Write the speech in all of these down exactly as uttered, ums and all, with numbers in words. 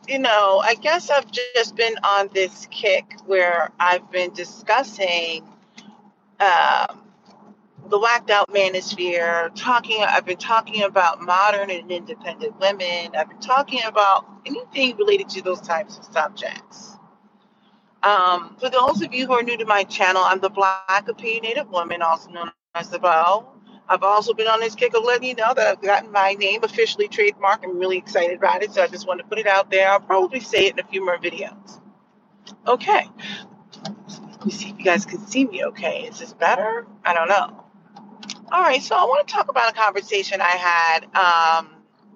you know, I guess I've just been on this kick where I've been discussing um, the whacked out manosphere, talking, I've been talking about modern and independent women. I've been talking about anything related to those types of subjects. Um, for those of you who are new to my channel, I'm the Black Opinionated Woman, also known as the Bow. I've also been on this kick of letting you know that I've gotten my name officially trademarked. I'm really excited about it, so I just want to put it out there. I'll probably say it in a few more videos. Okay. Let me see if you guys can see me okay. Is this better? I don't know. All right, so I want to talk about a conversation I had, um,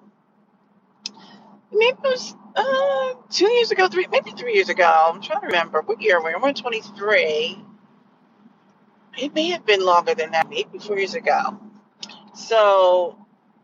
maybe it was uh, two years ago, three, maybe three years ago. I'm trying to remember. What year were we? We're in twenty-three. It may have been longer than that, maybe four years ago. So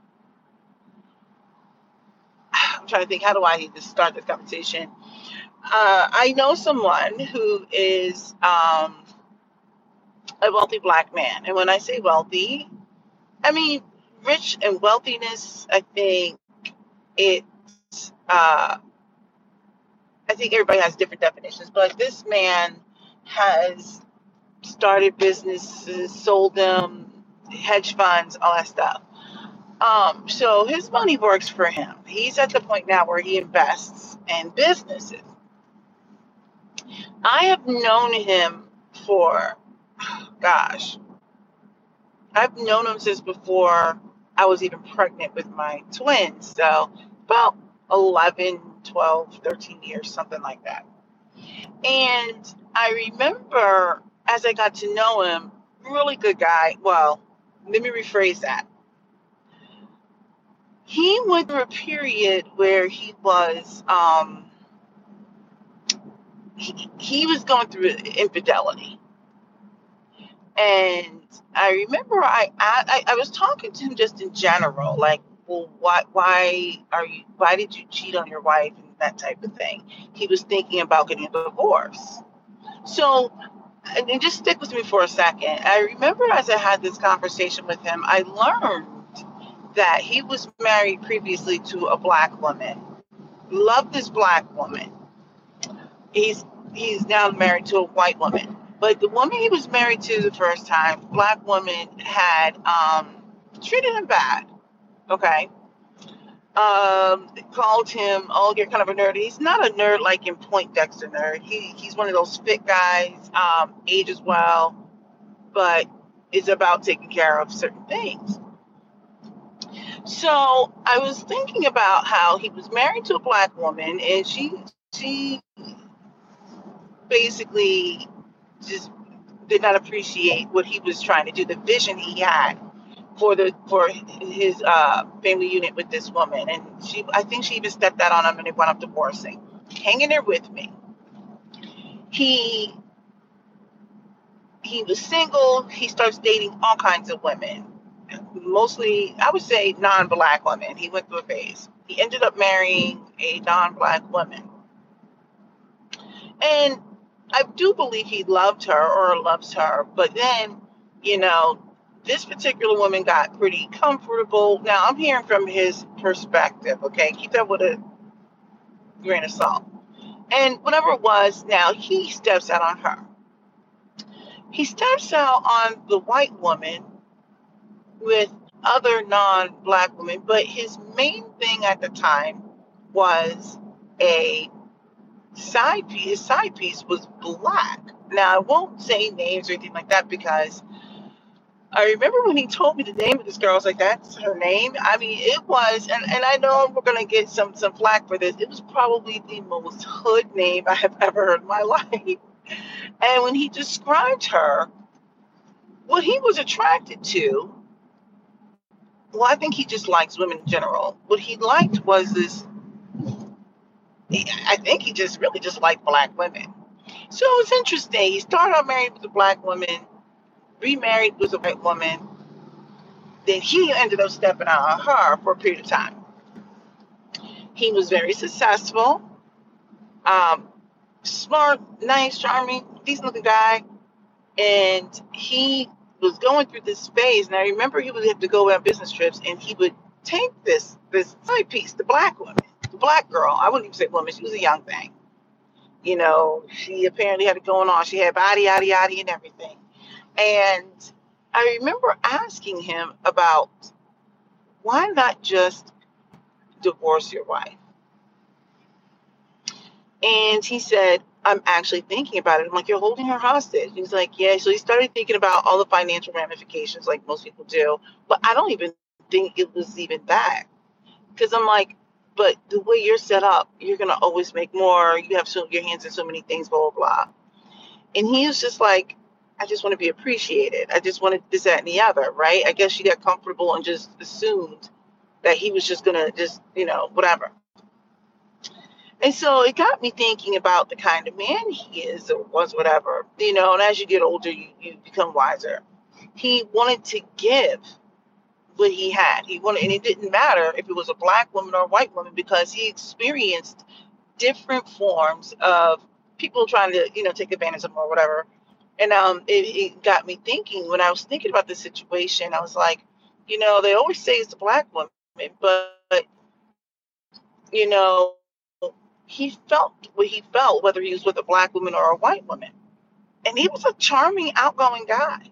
I'm trying to think, how do I need to start this conversation? Uh, I know someone who is um, a wealthy Black man. And when I say wealthy, I mean rich and wealthiness. I think it's, uh, I think everybody has different definitions, but this man has started businesses, sold them, hedge funds, all that stuff. Um, so his money works for him. He's at the point now where he invests in businesses. I have known him for, gosh, I've known him since before I was even pregnant with my twins. So about eleven, twelve, thirteen years, something like that. And I remember as I got to know him, really good guy. Well, let me rephrase that. He went through a period where he was, um, he, he was going through infidelity. And I remember I, I, I was talking to him just in general, like, well, why, why are you, why did you cheat on your wife and that type of thing? He was thinking about getting a divorce. So, and just stick with me for a second. I remember as I had this conversation with him, I learned that he was married previously to a Black woman. Loved this Black woman. He's he's now married to a white woman. But the woman he was married to the first time, Black woman, had um, treated him bad. Okay. Um, called him, oh, you're kind of a nerd. He's not a nerd like in Poindexter nerd. He he's one of those fit guys, um, ages well, but is about taking care of certain things. So I was thinking about how he was married to a Black woman, and she she basically just did not appreciate what he was trying to do, the vision he had for the for his uh, family unit with this woman. And she, I think she even stepped out on him, and they wound up divorcing. Hang in there with me. He he was single. He starts dating all kinds of women, mostly, I would say, non-Black women. He went through a phase. He ended up marrying a non-Black woman. And I do believe he loved her or loves her. But then, you know, this particular woman got pretty comfortable. Now, I'm hearing from his perspective, okay? Keep that with a grain of salt. And whatever it was, now he steps out on her. He steps out on the white woman with other non-Black women, but his main thing at the time was a side piece. His side piece was Black. Now, I won't say names or anything like that, because I remember when he told me the name of this girl, I was like, that's her name? I mean, it was, and, and I know we're going to get some, some flack for this, it was probably the most hood name I have ever heard in my life. And when he described her, what he was attracted to, well, I think he just likes women in general. What he liked was this, I think he just really just liked Black women. So it was interesting. He started out married with a Black woman, remarried with a white woman. Then he ended up stepping out on her for a period of time. He was very successful, um, smart, nice, charming, decent looking guy. And he was going through this phase. And I remember he would have to go on business trips, and he would take this, this side piece, the Black woman. black girl. I wouldn't even say woman. She was a young thing. You know, she apparently had it going on. She had body, yada, yada, and everything. And I remember asking him about why not just divorce your wife? And he said, I'm actually thinking about it. I'm like, you're holding her hostage. He's like, yeah. So he started thinking about all the financial ramifications like most people do. But I don't even think it was even that. Because I'm like, but the way you're set up, you're going to always make more. You have so your hands in so many things, blah, blah, blah. And he was just like, I just want to be appreciated. I just wanted this, that, and the other, right? I guess she got comfortable and just assumed that he was just going to just, you know, whatever. And so it got me thinking about the kind of man he is or was, whatever, you know, and as you get older, you, you become wiser. He wanted to give what he had. He wanted, and it didn't matter if it was a black woman or a white woman, because he experienced different forms of people trying to, you know, take advantage of him or whatever. And um, it, it got me thinking, when I was thinking about the situation, I was like, you know, they always say it's the black woman, but, but you know, he felt what he felt, whether he was with a black woman or a white woman. And he was a charming, outgoing guy.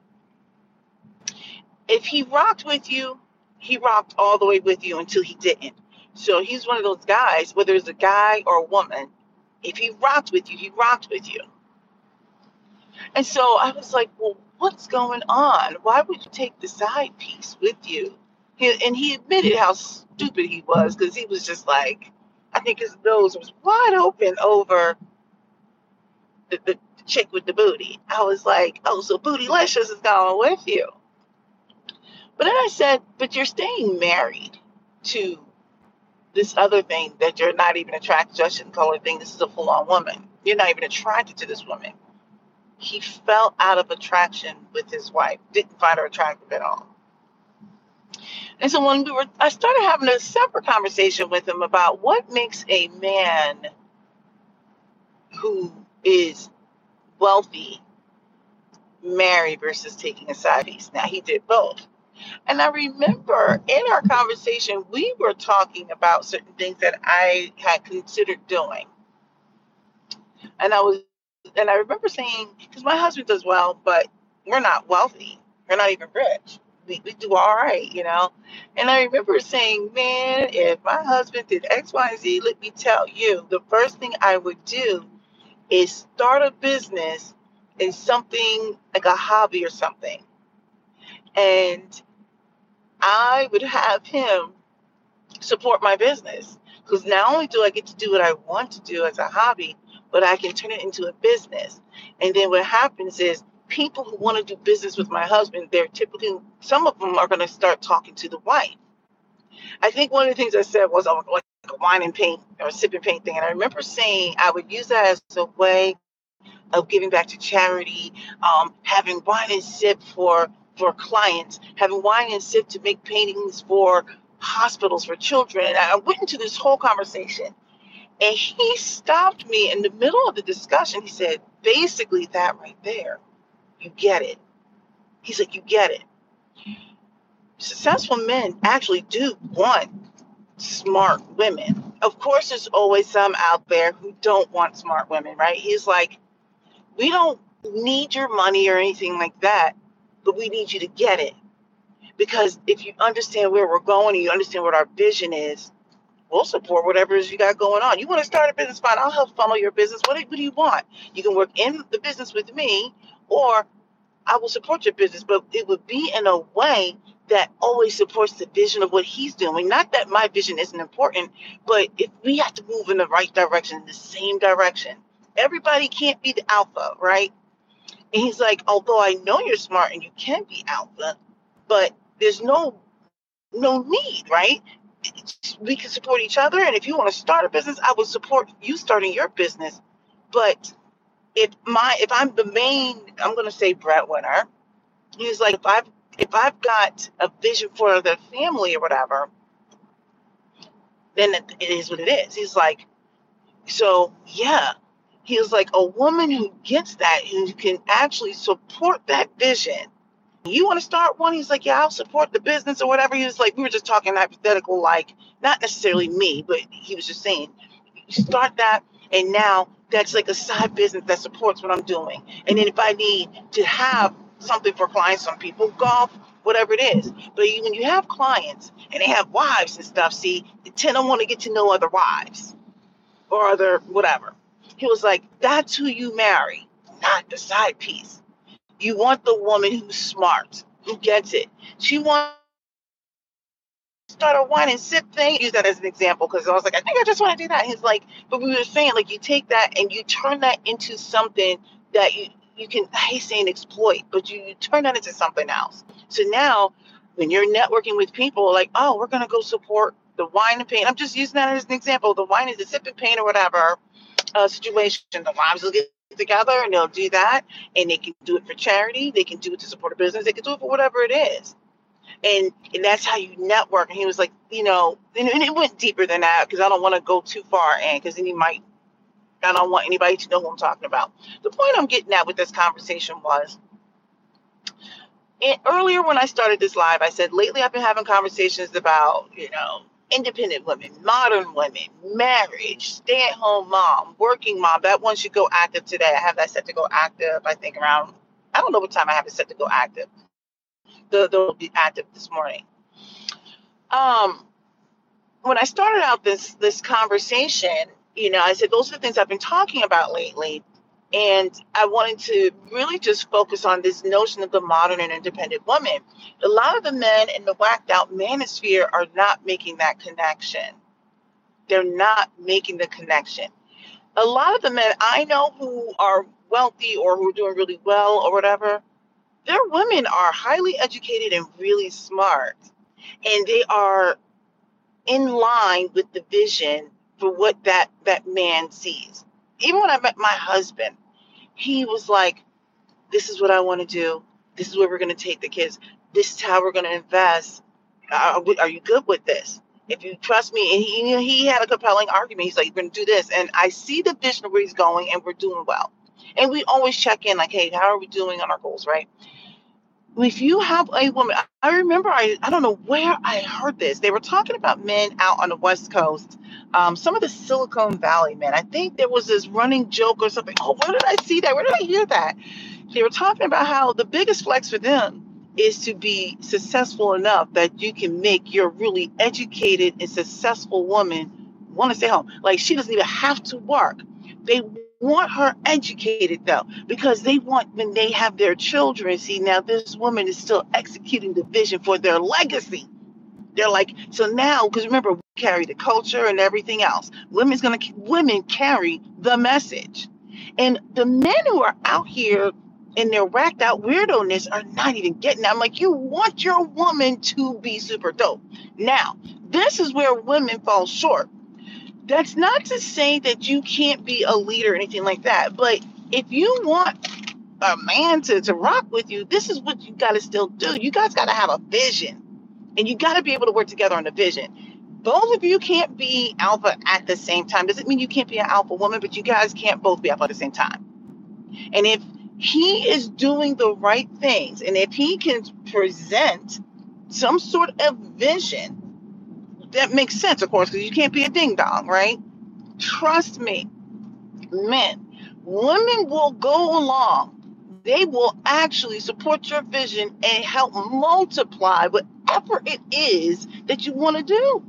If he rocked with you, he rocked all the way with you until he didn't. So he's one of those guys, whether it's a guy or a woman, if he rocked with you, he rocked with you. And so I was like, well, what's going on? Why would you take the side piece with you? He, and he admitted how stupid he was, because he was just like, I think his nose was wide open over the, the chick with the booty. I was like, oh, so Bootylicious is going with you. But then I said, but you're staying married to this other thing that you're not even attracted to. I shouldn't call her a thing. This is a full-on woman. You're not even attracted to this woman. He fell out of attraction with his wife, didn't find her attractive at all. And so when we were, I started having a separate conversation with him about what makes a man who is wealthy marry versus taking a side piece. Now, he did both. And I remember in our conversation, we were talking about certain things that I had considered doing. And I was, and I remember saying, because my husband does well, but we're not wealthy. We're not even rich. We, we do all right, you know? And I remember saying, man, if my husband did X, Y, and Z, let me tell you, the first thing I would do is start a business in something like a hobby or something. And I would have him support my business, because not only do I get to do what I want to do as a hobby, but I can turn it into a business. And then what happens is people who want to do business with my husband, they're typically, some of them are going to start talking to the wife. I think one of the things I said was oh, like a wine and paint or sip and paint thing. And I remember saying I would use that as a way of giving back to charity, um, having wine and sip for for clients, having wine and sip to make paintings for hospitals for children. And I went into this whole conversation, and he stopped me in the middle of the discussion. He said, basically that right there, you get it. He's like, you get it. Successful men actually do want smart women. Of course, there's always some out there who don't want smart women, right? He's like, we don't need your money or anything like that, but we need you to get it. Because if you understand where we're going and you understand what our vision is, we'll support whatever it is you got going on. You want to start a business, fine. I'll help funnel your business. What do, what do you want? You can work in the business with me, or I will support your business, but it would be in a way that always supports the vision of what he's doing. Not that my vision isn't important, but if we have to move in the right direction, the same direction. Everybody can't be the alpha, right? And he's like, although I know you're smart and you can be alpha, but there's no no need, right? We can support each other. And if you want to start a business, I will support you starting your business. But if my if I'm the main, I'm going to say breadwinner, he's like, if I've if I've got a vision for the family or whatever, then it, it is what it is. He's like, so yeah. He was like, a woman who gets that, who can actually support that vision, You want to start one? He's like, yeah, I'll support the business or whatever. He was like, we were just talking hypothetical, like not necessarily me, but he was just saying, you start that, and now that's like a side business that supports what I'm doing. And then if I need to have something for clients, some people, golf, whatever it is. But when you have clients and they have wives and stuff, see, they tend to want to get to know other wives or other whatever. He was like, that's who you marry, not the side piece. You want the woman who's smart, who gets it. She wants to start a wine and sip thing. Use that as an example because I was like, I think I just want to do that. He's like, but we were saying, like, you take that and you turn that into something that you, you can, I hate saying exploit, but you, you turn that into something else. So now when you're networking with people, like, oh, we're going to go support the wine and paint. I'm just using that as an example. The wine is a sip and paint or whatever uh, situation. The wives will get together and they'll do that, and they can do it for charity, they can do it to support a business, they can do it for whatever it is, and and that's how you network. And he was like, you know, and, and it went deeper than that because I don't want to go too far in because then he might, I don't want anybody to know who I'm talking about. The point I'm getting at with this conversation was, and earlier when I started this live, I said lately I've been having conversations about, you know, independent women, modern women, marriage, stay-at-home mom, working mom. That one should go active today. I have that set to go active, I think around, I don't know what time I have it set to go active. The, they'll be active this morning. Um, when I started out this this conversation, you know, I said those are the things I've been talking about lately. And I wanted to really just focus on this notion of the modern and independent woman. A lot of the men in the whacked out manosphere are not making that connection. They're not making the connection. A lot of the men I know who are wealthy or who are doing really well or whatever, their women are highly educated and really smart. And they are in line with the vision for what that, that man sees. Even when I met my husband, he was like, this is what I want to do. This is where we're going to take the kids. This is how we're going to invest. Are, we, are you good with this? If you trust me, and he, you know, he had a compelling argument. He's like, you're going to do this. And I see the vision of where he's going, and we're doing well. And we always check in like, hey, how are we doing on our goals, right? If you have a woman, I remember, I, I don't know where I heard this. They were talking about men out on the West Coast, um, some of the Silicon Valley men. I think there was this running joke or something. Oh, where did I see that? Where did I hear that? They were talking about how the biggest flex for them is to be successful enough that you can make your really educated and successful woman want to stay home. Like she doesn't even have to work. They want her educated though, because they want when they have their children, see now this woman is still executing the vision for their legacy. They're like, so now, because remember, we carry the culture and everything else. Women's gonna women carry the message. And the men who are out here in their whacked out weirdo-ness are not even getting that. I'm like, you want your woman to be super dope. Now, this is where women fall short. That's not to say that you can't be a leader or anything like that. But if you want a man to, to rock with you, this is what you got to still do. You guys got to have a vision. And you got to be able to work together on a vision. Both of you can't be alpha at the same time. Doesn't mean you can't be an alpha woman, but you guys can't both be alpha at the same time. And if he is doing the right things, and if he can present some sort of vision, that makes sense, of course, because you can't be a ding dong, right? Trust me, men, women will go along. They will actually support your vision and help multiply whatever it is that you want to do.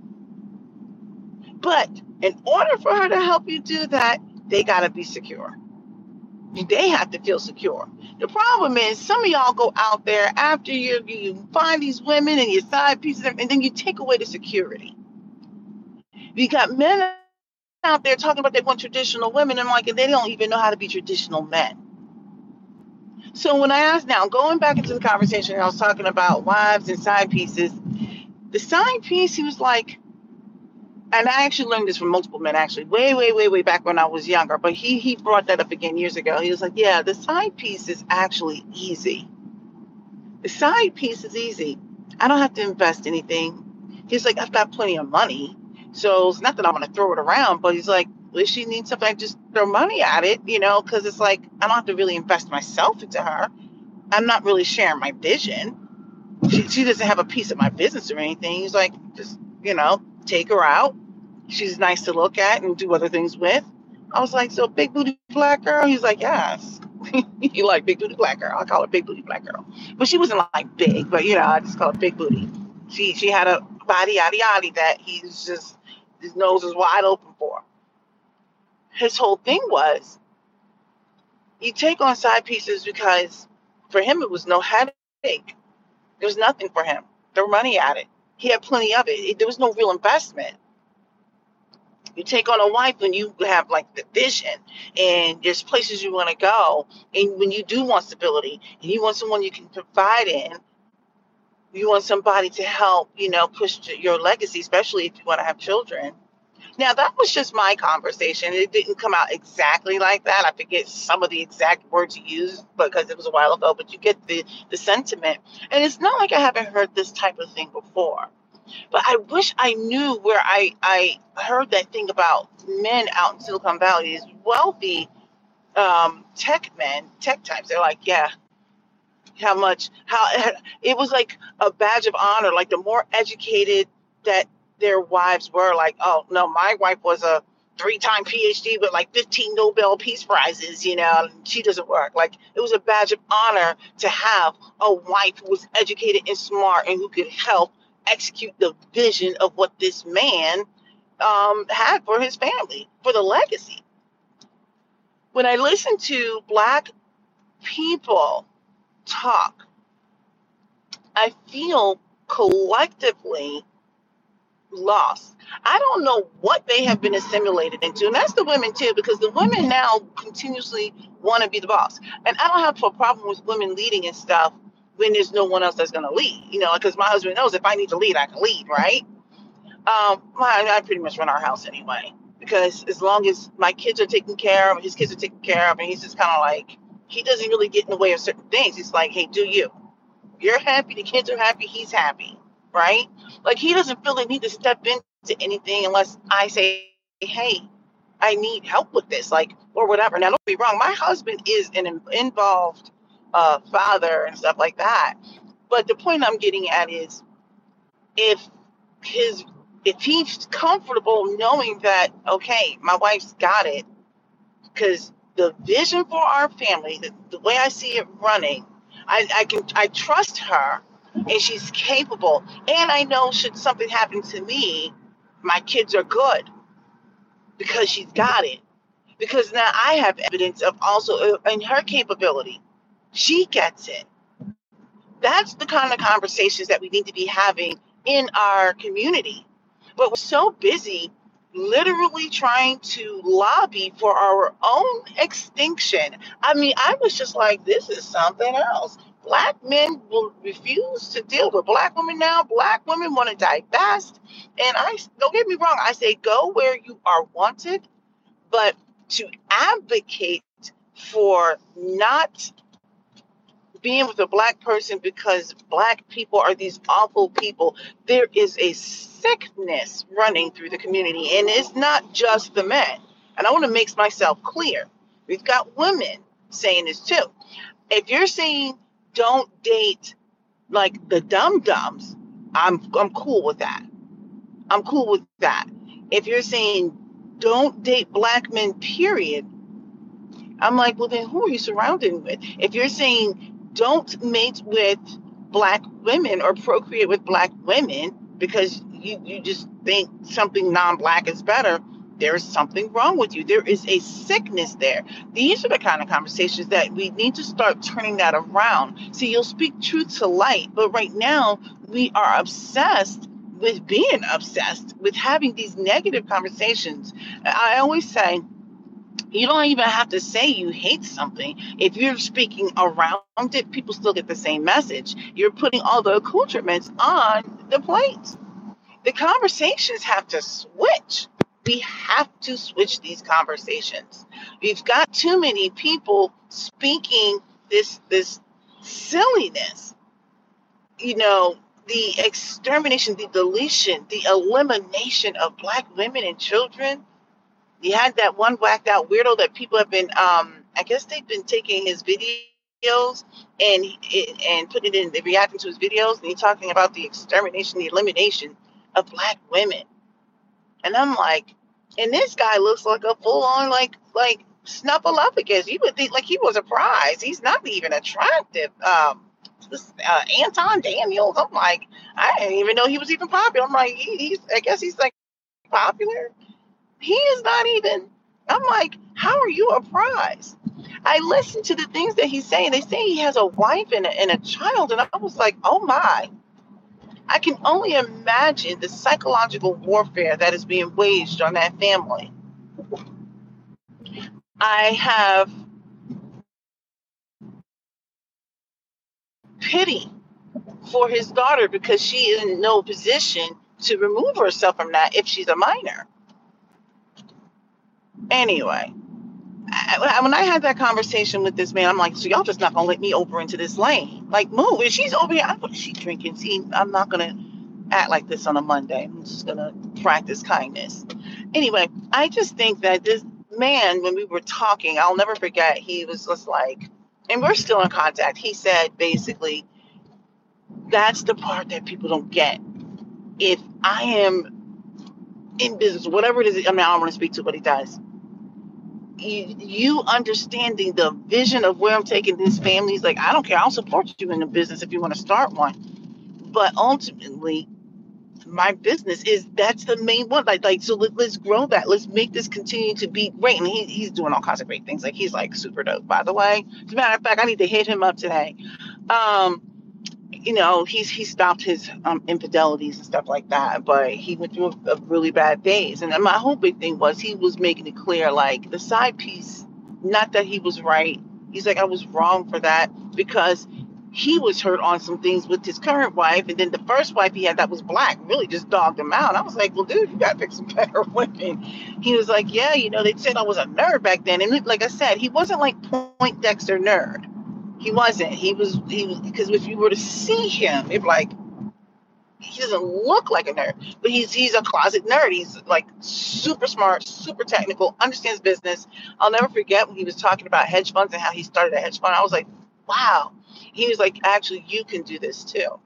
But in order for her to help you do that, they got to be secure. They have to feel secure. The problem is some of y'all go out there after you, you find these women and your side pieces, and then you take away the security. You got men out there talking about they want traditional women, and I'm like, and they don't even know how to be traditional men. So when I asked, now going back into the conversation, I was talking about wives and side pieces. The side piece, he was like, and I actually learned this from multiple men, actually, way, way, way, way back when I was younger. But he he brought that up again years ago. He was like, yeah, the side piece is actually easy. The side piece is easy. I don't have to invest anything. He's like, I've got plenty of money. So it's not that I'm going to throw it around, but he's like, well, if she needs something, I just throw money at it, you know, because it's like, I don't have to really invest myself into her. I'm not really sharing my vision. She, she doesn't have a piece of my business or anything. He's like, just, you know, take her out. She's nice to look at and do other things with. I was like, so big booty black girl? He's like, yes. You like big booty black girl? I call her big booty black girl. But she wasn't like big, but you know, I just call her big booty. She she had a body yada yada that he's just, his nose was wide open for. His whole thing was, you take on side pieces because for him it was no headache. There was nothing for him. There was money at it. He had plenty of it. There was no real investment. You take on a wife when you have like the vision and there's places you want to go. And when you do want stability and you want someone you can confide in, you want somebody to help, you know, push your legacy, especially if you want to have children. Now, that was just my conversation. It didn't come out exactly like that. I forget some of the exact words he used because it was a while ago, but you get the, the sentiment. And it's not like I haven't heard this type of thing before. But I wish I knew where I, I heard that thing about men out in Silicon Valley, these wealthy um, tech men, tech types. They're like, yeah, how much, how it was like a badge of honor. Like the more educated that their wives were, like, oh, no, my wife was a three-time P H D with like fifteen Nobel Peace Prizes, you know, and she doesn't work. Like it was a badge of honor to have a wife who was educated and smart and who could help execute the vision of what this man um, had for his family, for the legacy. When I listen to Black people talk, I feel collectively lost. I don't know what they have been assimilated into, and that's the women too, because the women now continuously want to be the boss. And I don't have a problem with women leading and stuff when there's no one else that's going to lead, you know, because my husband knows if I need to lead, I can lead, right? Um, I, I pretty much run our house anyway, because as long as my kids are taken care of, his kids are taken care of, and he's just kind of like, he doesn't really get in the way of certain things. He's like, hey, do you? You're happy, the kids are happy, he's happy, right? Like he doesn't feel the need to step into anything unless I say, hey, I need help with this, like, or whatever. Now, don't be wrong, my husband is an involved uh, father and stuff like that. But the point I'm getting at is, if his, if he's comfortable knowing that, okay, my wife's got it, because the vision for our family, the, the way I see it running, I, I can, I trust her, and she's capable. And I know should something happen to me, my kids are good because she's got it. Because now I have evidence of also uh, in her capability. She gets it. That's the kind of conversations that we need to be having in our community. But we're so busy literally trying to lobby for our own extinction. I mean, I was just like, this is something else. Black men will refuse to deal with Black women now. Black women want to divest. And I, don't get me wrong, I say go where you are wanted, but to advocate for not being with a Black person because Black people are these awful people, there is a sickness running through the community, and it's not just the men. And I want to make myself clear. We've got women saying this too. If you're saying don't date like the dum-dums, I'm I'm cool with that. I'm cool with that. If you're saying don't date Black men, period, I'm like, well, then who are you surrounded with? If you're saying don't mate with Black women or procreate with Black women because you, you just think something non-Black is better, there is something wrong with you. There is a sickness there. These are the kind of conversations that we need to start turning that around. See, you'll speak truth to light, but right now we are obsessed with being obsessed with having these negative conversations. I always say, you don't even have to say you hate something. If you're speaking around it, people still get the same message. You're putting all the accoutrements on the plate. The conversations have to switch. We have to switch these conversations. We've got too many people speaking this this silliness. You know, the extermination, the deletion, the elimination of Black women and children. You had that one whacked out weirdo that people have been, um, I guess they've been taking his video videos and and put it in, they reacting to his videos, and he's talking about the extermination, the elimination of black women. And I'm like, and this guy looks like a full on like like snuffleupagus. You would think like he was a prize. He's not even attractive. Um, this, uh, Anton Daniels. I'm like, I didn't even know he was even popular. I'm like, he, he's. I guess he's like popular. He is not even. I'm like, how are you a prize? I listened to the things that he's saying. They say he has a wife and a, and a child, and I was like, oh my. I can only imagine the psychological warfare that is being waged on that family. I have pity for his daughter because she is in no position to remove herself from that if she's a minor. Anyway, I, when I had that conversation with this man, I'm like, so y'all just not gonna let me over into this lane? Like, move. If she's over here, I'm gonna, she drinking. See, I'm not gonna act like this on a Monday. I'm just gonna practice kindness. Anyway, I just think that this man, when we were talking, I'll never forget, he was just like, and we're still in contact. He said basically, that's the part that people don't get. If I am in business, whatever it is, I mean, I don't want to speak to what he does. You, you understanding the vision of where I'm taking this family, is like, I don't care. I'll support you in the business if you want to start one. But ultimately, my business is that's the main one. Like, like so let, let's grow that. Let's make this continue to be great. And he, he's doing all kinds of great things. Like, he's like super dope, by the way. As a matter of fact, I need to hit him up today. Um, you know, he's he stopped his um, infidelities and stuff like that, but he went through a, a really bad days. And my whole big thing was he was making it clear, like the side piece, not that he was right. He's like, I was wrong for that because he was hurt on some things with his current wife, and then the first wife he had that was black really just dogged him out. I was like, well, dude, you gotta pick some better women. He was like, yeah, you know, they said I was a nerd back then, and like I said, he wasn't like Poindexter nerd. He wasn't. He was. He was because if you were to see him, it'd be like he doesn't look like a nerd, but he's he's a closet nerd. He's like super smart, super technical, understands business. I'll never forget when he was talking about hedge funds and how he started a hedge fund. I was like, wow. He was like, actually, you can do this too.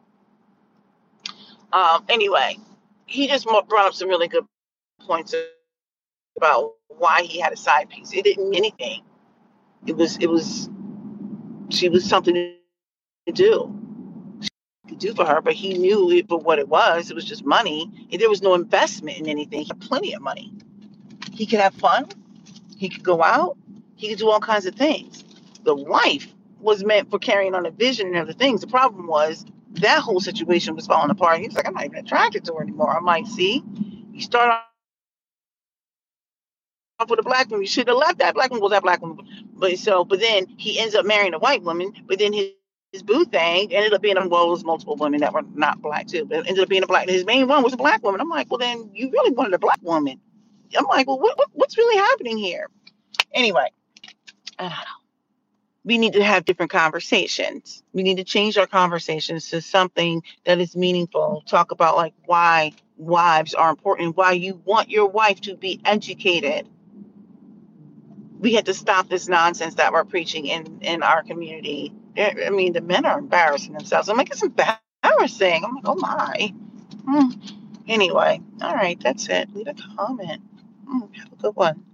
Um, anyway, he just brought up some really good points about why he had a side piece. It didn't mean anything. It was it was she was something to do. To do for her, but he knew it for what it was. It was just money. And there was no investment in anything. He had plenty of money. He could have fun. He could go out. He could do all kinds of things. The wife was meant for carrying on a vision and other things. The problem was that whole situation was falling apart. He was like, I'm not even attracted to her anymore. I'm like, see, you start off with a black woman. You should have left that black woman. Well, that black woman. But so, but then he ends up marrying a white woman. But then his his boo thing ended up being, well, it was multiple women that were not black too, but it ended up being a black. His main one was a black woman. I'm like, well, then you really wanted a black woman. I'm like, well, what, what what's really happening here? Anyway, I don't know. We need to have different conversations. We need to change our conversations to something that is meaningful. Talk about like why wives are important, why you want your wife to be educated. We had to stop this nonsense that we're preaching in, in our community. I mean, the men are embarrassing themselves. I'm like, it's embarrassing. I'm like, oh my. Hmm. Anyway, all right, that's it. Leave a comment. Hmm, have a good one.